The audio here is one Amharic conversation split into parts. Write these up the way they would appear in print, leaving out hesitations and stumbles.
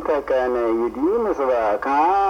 ተከነ ይዲ ምስባካ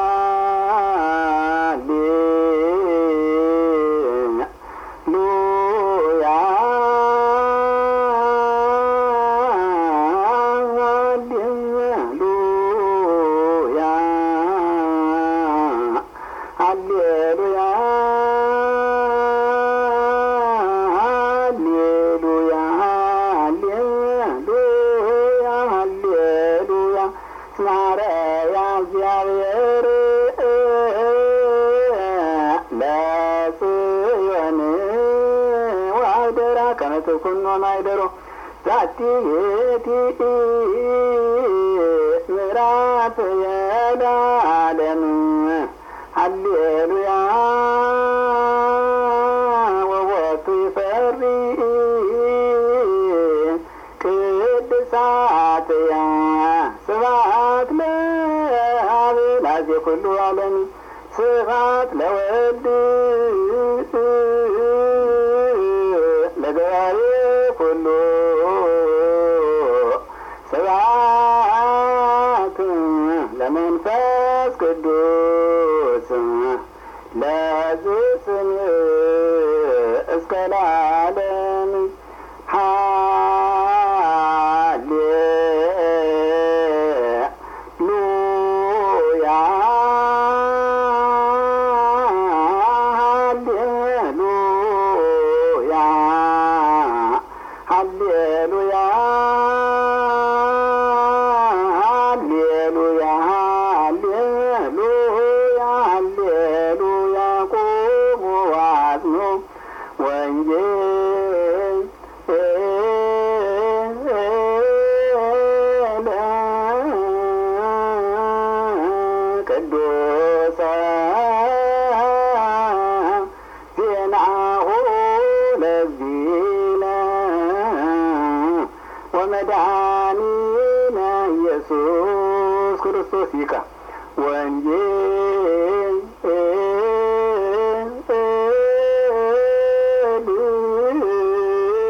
كنا نايدرو ذاتي يتي مرات يا عالم هللويا ووطي فري قدسات يا سبات لهذه لازي كل عالم سبات لولد ለመንፈስ ቅዱስ ለዝስም እስከ ለዓለም ሃሌሉያ ሃሌሉያ ومدعانينا يسوع كريستوس يكا وانجيل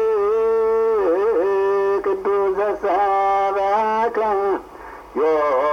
قدوس سباك